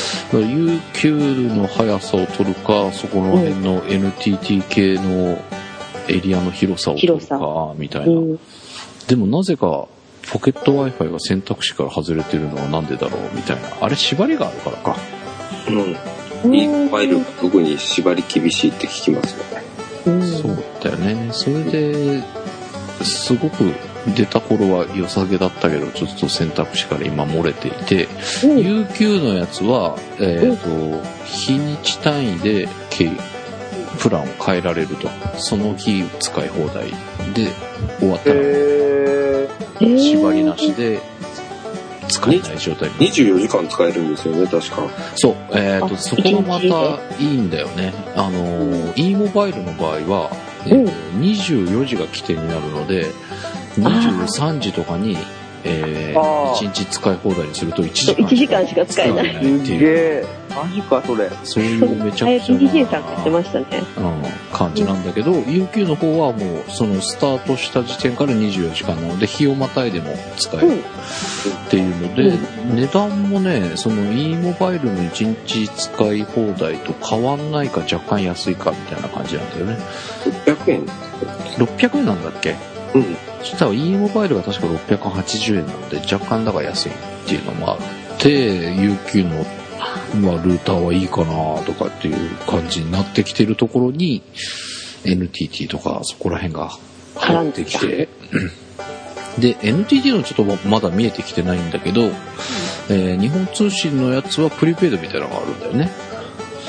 ユーキュー の速さを取るか、そこの辺の エヌティーティー 系のエリアの広さを取る広か、みたいな。 うん。 でもなぜか、ポケット Wi-Fi が選択肢から外れてるのはなんでだろうみたいな。あれ縛りがあるからか。 うん。いいモバイルが特に縛り厳しいって聞きますよね。 うんそうだよね。それで、すごく出た頃は良さげだったけど、ちょっと選択肢から今漏れていて、 うんユーキュー のやつは、えっと、日にち単位でけプランを変えられると。その日使い放題で終わったらへー。 縛りなしで使えない状態に。 にじゅうよじかん使えるんですよね、確か。 そう、えっと、 あそこがまたいいんだよね。あの、e モバイルの場合は、えーとにじゅうよじが起点になるので、にじゅうさんじとかに、えー、 あーいちにち使い放題にするといちじかんいちじかんしか使えないっていう、 すげえ。マジか、それ。 そういうめちゃくちゃビージェー さんが言ってましたね。 うん、感じなんだけど、ユーキュー の方はもうそのスタートした時点からにじゅうよじかんなので、日をまたいでも使えるっていうので、値段もね、その e モバイルのいちにち使い放題と変わんないか若干安いかみたいな感じなんだよね。 ろっぴゃくえん。 ろっぴゃくえんなんだっけ？ うん。 そしたら e モバイルが確かろっぴゃくはちじゅうえんなので若干だから安いっていうのもあって、ユーキュー のまあ、ルーターはいいかなとかっていう感じになってきてるところに エヌティーティー とかそこら辺が入ってきて、で エヌティーティー のちょっとまだ見えてきてないんだけど、えー、日本通信のやつはプリペイドみたいなのがあるんだよね。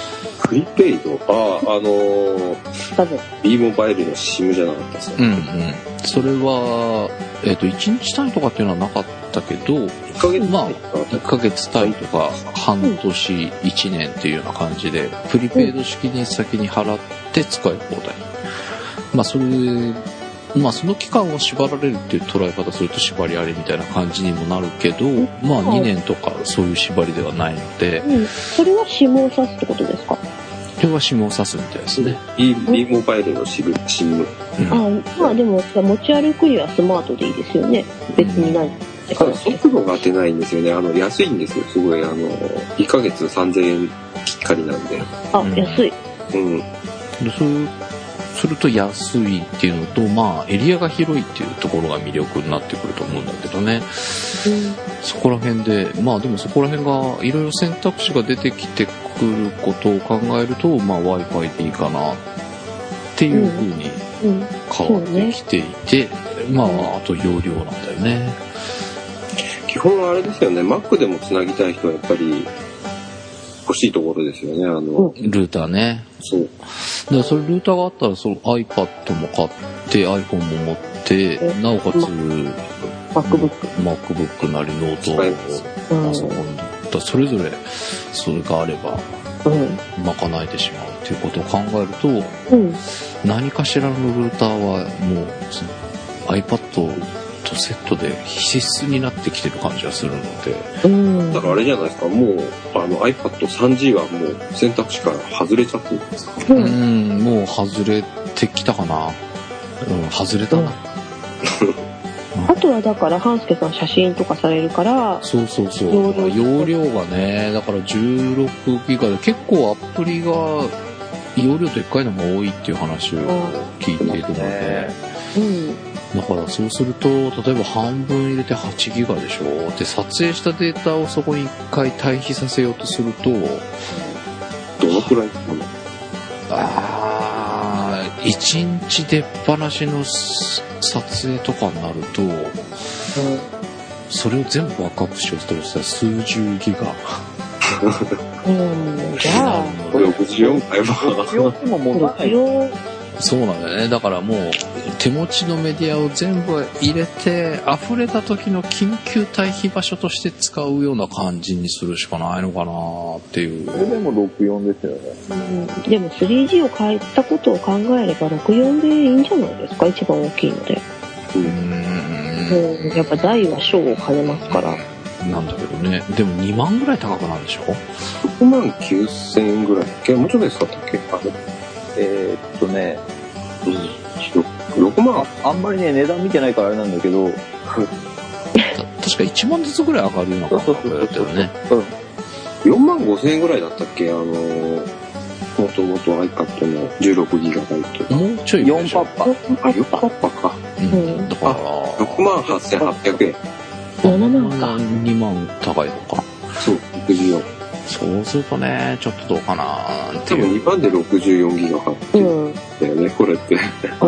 プリペイド、ああ、あのー、B モバイルの シム じゃなかったですね。 うんうん。それは、えっと、いちにち単位とかっていうのはなかったけど、いっかげつまあ、いっかげつ単位とか、半年、いちねんっていうような感じで、プリペイド式に先に払って使い放題。まあ、それ、まあ、その期間を縛られるっていう捉え方すると縛りありみたいな感じにもなるけど、まあ、にねんとかそういう縛りではないので。 うん、それは シム を指すってことですか？ これは シム を指すみたいですね。 B, B モバイルの シム。シム、 うん、あまあでも持ち歩くにはスマートでいいですよね。別にない。 ただ速度が出ないんですよね。あの安いんですよ。すごいあのいっかげつさんぜんえんきっかりなんで。 あ、うん、安い。 うん。 そうすると安いっていうのと、まあエリアが広いっていうところが魅力になってくると思うんだけどね。うん、そこら辺で、まあでもそこら辺がいろいろ選択肢が出てきてくることを考えると、まあ Wi-Fi でいいかなっていう風に変わってきていて、うんうんね、まああと容量なんだよね。 基本あれですよね。Mac でもつなぎたい人はやっぱり欲しいところですよね。あのルーターね。 そう。 だからそれルーターがあったらその iPad も買って iPhone も持ってなおかつ MacBook MacBook なりノートパソコンだそれぞれそれがあれば賄えてしまうっていうことを考えると、うん、何かしらのルーターはもう iPad とセットで必須になってきてる感じがするので、 うん、だからあれじゃないですか。もうあの iPad スリージー はもう選択肢から外れちゃってるんですか？ うん、うんもう外れてきたかな。うん外れたな。うんあとはだから半助さん写真とかされるからそうそうそう容量がねだからじゅうろくギガで結構アプリが容量といっかいのも多いっていう話を聞いているので、うん、だからそうすると例えば半分入れてはちギガでしょで撮影したデータをそこにいっかい対比させようとするとどのくらいかなあーいちにち出っ放しの撮影とかになると、うん、それを全部バックアップしようとしたら数十ギガうんじゃあろくじゅうよんかいもそうなんだよねだからもう手持ちのメディアを全部入れて溢れた時の緊急退避場所として使うような感じにするしかないのかなっていうそれでもろくじゅうよんですよね、 うん、でも スリージー を変えたことを考えればろくじゅうよんでいいんじゃないですか一番大きいのでうーん、うん、やっぱ大は小を兼ねますからなんだけどねでもにまんぐらい高くなるんでしょろくまんきゅうせんえんぐらいもうちょっとですかったっけあれえー、っとね、 うん、ろくまんあ, あんまりね値段見てないからあれなんだけど確かいちまんずつぐらい上がるような感覚だったよねよんまんごせんえんぐらいだったっけあのーもともと iPad のじゅうろくギガバイトもうちょいよんパッパあよんパッパか、 うん、だからろくまんはっせんはっぴゃくえんななまんかにまん高いのかそうろくじゅうよんそうするとねちょっとどうかなっていう多分にまんでろくじゅうよんギガ入ってるんだよね、うん、これって、 うん、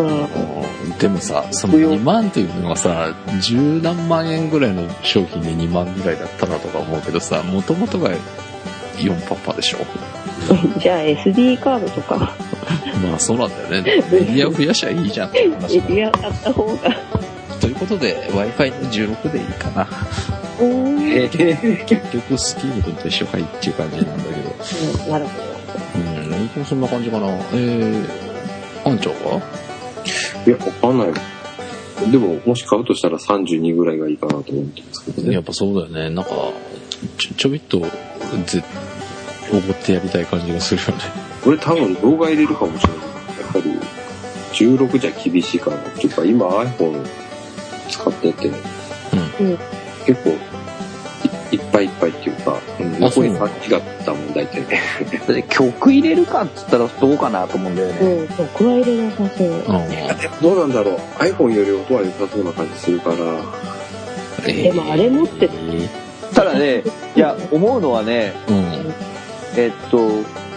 でもさそのにまんというのがさ十何万円ぐらいの商品でにまんぐらいだったなとか思うけどさもともとがよんパッパでしょじゃあ エスディー カードとかまあそうなんだよねメディア増やしゃいいじゃんって話メディア買った方がということで Wi-Fi のじゅうろくでいいかなおー結局スキーム君と一緒かいっていう感じなんだけど、 うん、なるほどうん僕もそんな感じかなえーあんちゃんはいやわかんないでももし買うとしたらさんじゅうにぐらいがいいかなと思ってますけどねやっぱそうだよねなんかちょちょびっとぜおごってやりたい感じがするよね俺多分動画入れるかもしれないやっぱりじゅうろくじゃ厳しいかなっていうか今 iPhone 使ってて、うん、結構 い, いっぱいいっぱいっていうか、うん、残りさんじがだもん大体ね曲入れるかっつったらどうかなと思うんだよね、 うん、曲は入れなさそう、うん、 どうなんだろう iPhone より音は良さそうな感じするから、 えー、でもあれ持ってるただねいや思うのはね、うんえっと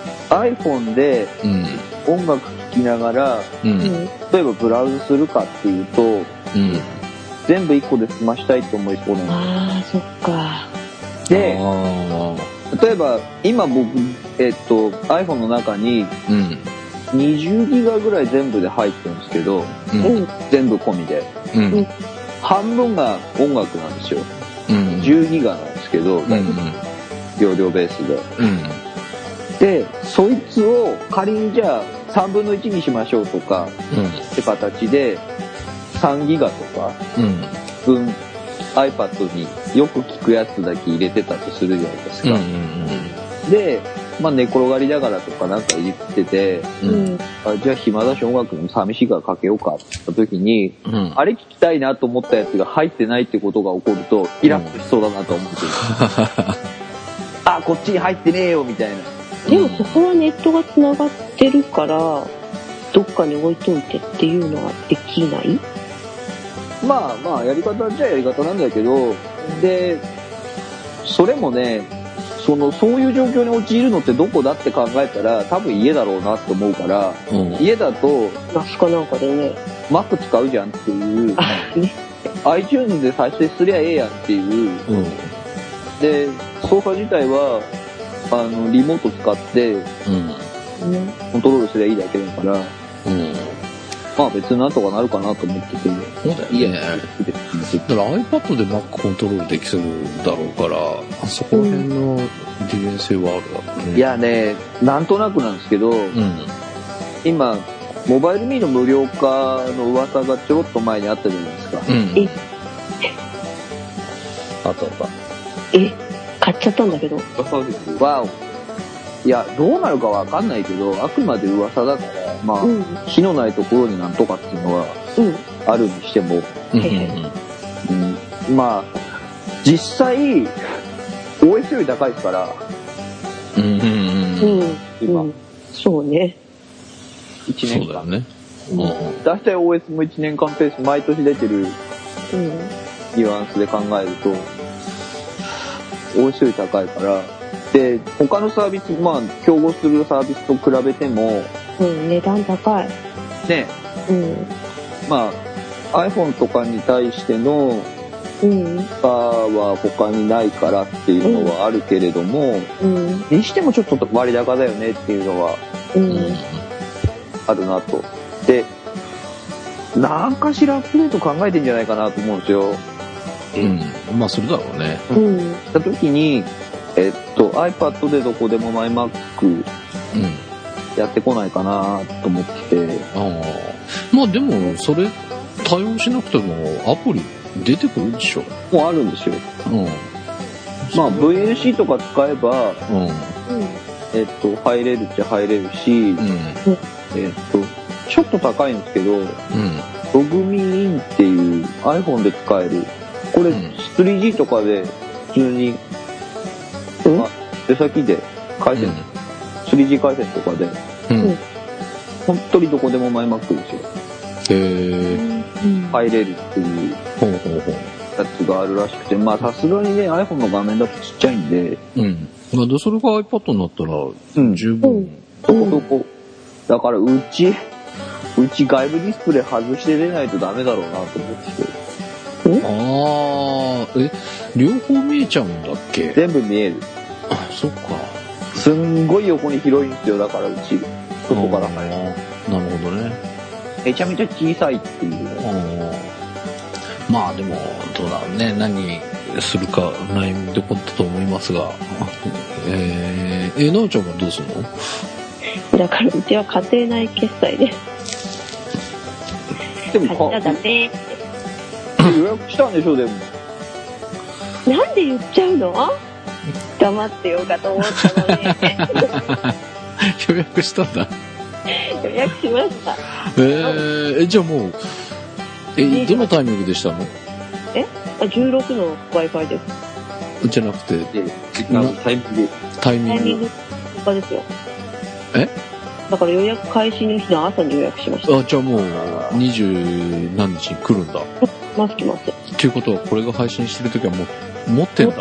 iPhone で音楽聴きながら、うん、例えばブラウズするかっていうと、うん、全部いっこで済ましたいと思いそうなんです。 あーそっかで例えば今僕、えっと、iPhone の中ににじゅうギガぐらい全部で入ってるんですけど、うん、全部込みで、うん、半分が音楽なんですよ、うん、じゅうギガなんですけど、うん、容量ベースで、うん、でそいつを仮にじゃあさんぶんのいちにしましょうとか、うん、って形でさんギガとか分、うん、iPad によく聞くやつだけ入れてたとするじゃないですか、うんうんうん、で、まあ、寝転がりながらとかなんか入れてて、うん、あじゃあ暇だし音楽でも寂しいからかけようかって言った時に、うん、あれ聞きたいなと思ったやつが入ってないってことが起こるとイラッとしそうだなと思ってる、うん、あこっちに入ってねえよみたいな。 でもそこはネットがつながってるからどっかに置いといてっていうのはできない？ まあまあやり方じゃやり方なんだけど、でそれもねそのそういう状況に陥るのってどこだって考えたら多分家だろうなって思うから、うん、家だとマスかなんかでね Mac 使うじゃんっていう、ね、iTunes で再生すりゃええやんっていう、うん、で操作自体はあのリモート使って、うん、コントロールすりゃいいだけだから、うん、まあ別になんとかなるかなと思ってて、 そうだよね。だから iPad で Mac コントロールできるだろうからそこら辺の利便性はあるだろうね、うん、 いやねなんとなくなんですけど、うん、今モバイルミーの無料化の噂がちょろっと前にあったじゃないですか、うん、えあったあったえ買っちゃったんだけど。 わお。いやどうなるかわかんないけどあくまで噂だからまあ、うん、火のないところになんとかっていうのはあるにしても、うんうん、まあ実際 オーエス より高いですから、 うんうんうん、今、うん、そうねいちねんかんそうだよね、 うん、だいたい オーエス もいちねんかんペース毎年出てるニュアンスで考えると オーエス より高いからで他のサービスまあ競合するサービスと比べても、 うん、値段高いね、うん、まあ iPhone とかに対しての差は他にないからっていうのはあるけれども、うんうん、にしてもちょっと割高だよねっていうのは、うん、あるなと。で何かしらアップデート考えてんじゃないかなと思うんですよ。 うん、まあそれだろうね。 うん。した時にえっと iPad でどこでも MyMac やってこないかなと思ってて、うん、 あまあでもそれ対応しなくてもアプリ出てくるでしょ。 もうあるんですよ。うん。まあ ブイエルシー とか使えば、うん、えっと入れるっちゃ入れるし、うん、えっとちょっと高いんですけど、うん、ログミインっていう iPhone で使えるこれ スリージー とかで普通に、うんまあ、出先で回線、うん、スリージー 回線とかで、うん、本当にどこでも MyMac ですよ。へー入れるっていうやつがあるらしくて、まあさすがにね iPhone の画面だとちっちゃいんで、 うん、まあでそれが iPad になったら十分、うん、 どこどこだからうちうち外部ディスプレイ外して出ないとダメだろうなと思ってて。 あーえ両方見えちゃうんだっけ。 全部見える。 あそっか。 すんごい横に広いんですよ。だからうち外から入る。 なるほどね。 めちゃめちゃ小さいっていう。 まあでもどうだろうね。何するか悩みどころだと思いますが、えー、えなおちゃんはどうするの？ だからうちは家庭内決済で。 でも買っちゃダメって。 予約したんでしょでも。 なんで言っちゃうの？黙ってようかと思ったのに。 予約したんだ。 予約しました。 えー、えじゃあもうえどのタイミングでしたの？ え？あじゅうろくの Wi-Fi です。 じゃなくてタイミングタイミングタイミングとかですよ。 え？ だから予約開始の日の朝に予約しました。 あじゃあもう二十何日に来るんだ。 ます来ます。 っていうことはこれが配信してる時はもう持ってんだ。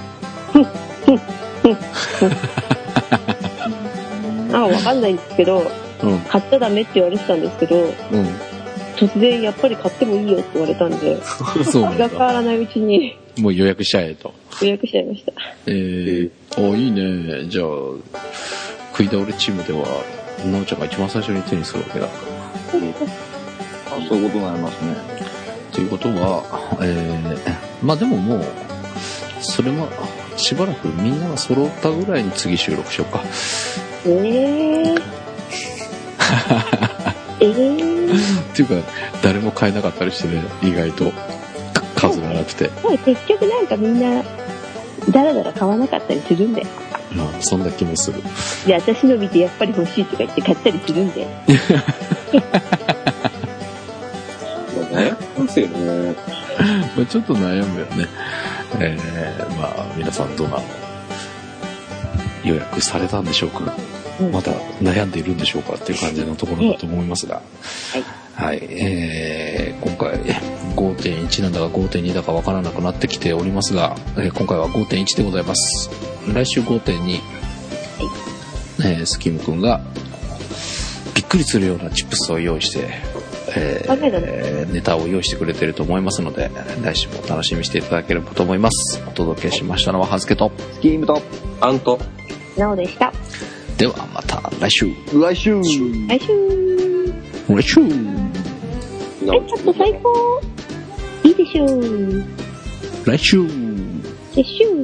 あ分かんないんですけど、うん、買っちゃダメって言われてたんですけど、うん、突然やっぱり買ってもいいよって言われたんでそうなんだ。気が変わらないうちにもう予約しちゃえと。 予約しちゃいました。 えー、 おいいね。じゃあ食い倒れチームではなおちゃんが一番最初に手にするわけだ。 あ、そういうことになりますね。 ということは、えー、まあでももうそれもしばらくみんなが揃ったぐらいに次収録しようか。 えーえー、 っていうか誰も買えなかったりしてね、意外と数がなくて。 もう結局なんかみんなだらだら買わなかったりするんで。 まあそんな気もする。 で私の見てやっぱり欲しいとか言って買ったりするんで。 悩みますよね。 ちょっと悩むよね。えー、まあ皆さんどうなの予約されたんでしょうか、うん、まだ悩んでいるんでしょうかっていう感じのところだと思いますが、はい、はい、えー、今回 ごてんいち なんだか ごてんに だかわからなくなってきておりますが、えー、今回は ごてんいち でございます。来週 ごてんに、はい、えー、スキムくんがびっくりするようなチップスを用意してえー、ネタを用意してくれていると思いますので、来週も楽しみにしていただければと思います。お届けしましたのははずけとスキームとアンとなおでした。 ではまた来週来週来週来週え、ちょっと最高いいでしょう。 来週来週